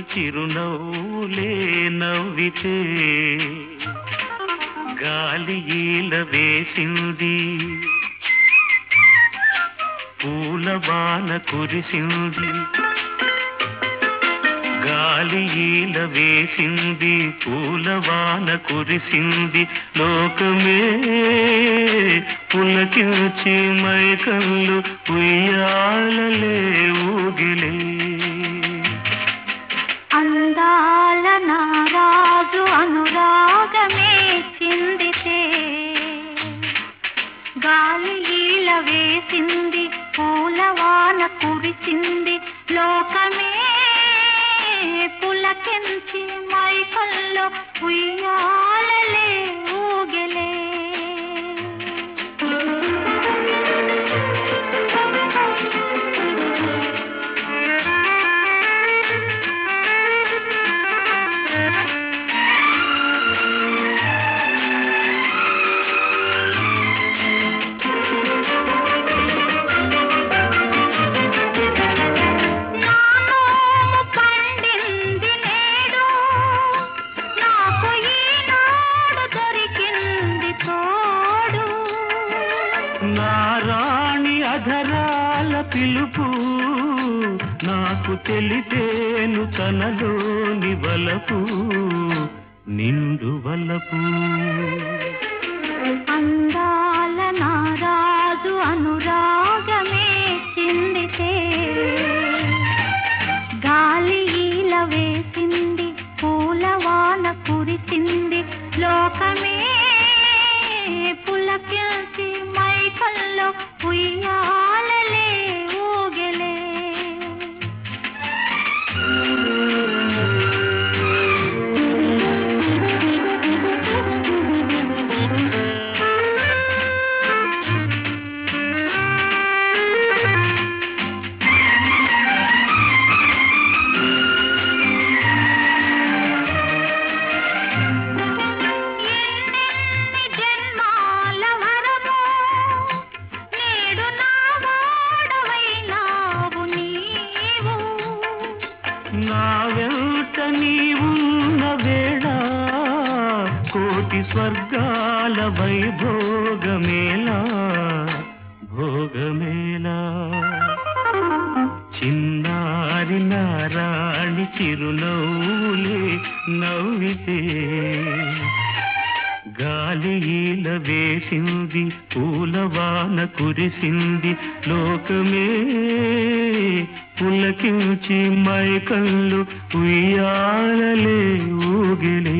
చిరునవ్వులే నవ్వితే గాలి ఈల వేసింది పూలవాన కురిసింది గాలి ఈల వేసింది పూలవాన కురిసింది లోకమే పులకించి మైకళ్ళు ఉయ్యాలలే ఊగిలే అందాల నారాజు అనురాగమే చిందితే గాలి ఈల వేసింది పూలవాన కురిసింది లోకమే పులకించి మైకల్లో ఉయ్యాలలే ఊగలే నారాణి అధరాల పిలుపు నాకు తెలిపేను తనలోని వలపు నిండు వలపు అందాల నారాజు అనురాగమే చిందితే గాలి ఈల వేసింది పూలవాన కురిసింది లోకమే పులకించి మైకల్లో ఉయ్యాలలే ఊగలే నా వెంట నీవున్న వేళ కోటి స్వర్గాల వైభోగమేలా భోగమేలా చిన్నారి నారాణి చిరునవ్వులే నవ్వితే గాలి ఈల వేసింది పూలవాన కురిసింది లోకమే పులకించి మైకళ్ళు ఉయ్యాలలే ఊగిలే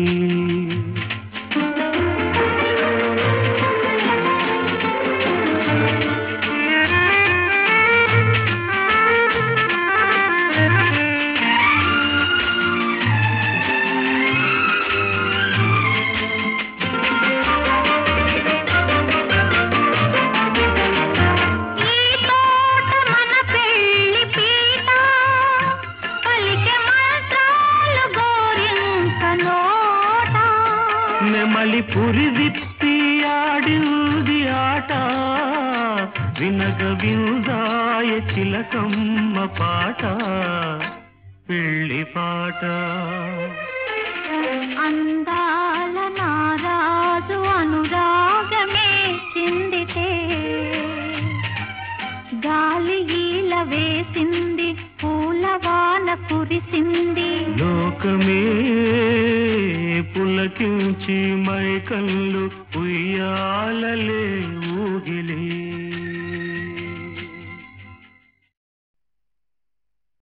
నెమలి పురి విప్పి ఆడింది ఆట వినగ విందాయ చిలకమ్మ పాట పెళ్లి పాట అందాల నారాజు అనురాగమే చిందితే గాలి ఈల వేసింది పూలవాన కురిసింది లోకమే పులకించి మైకళ్ళు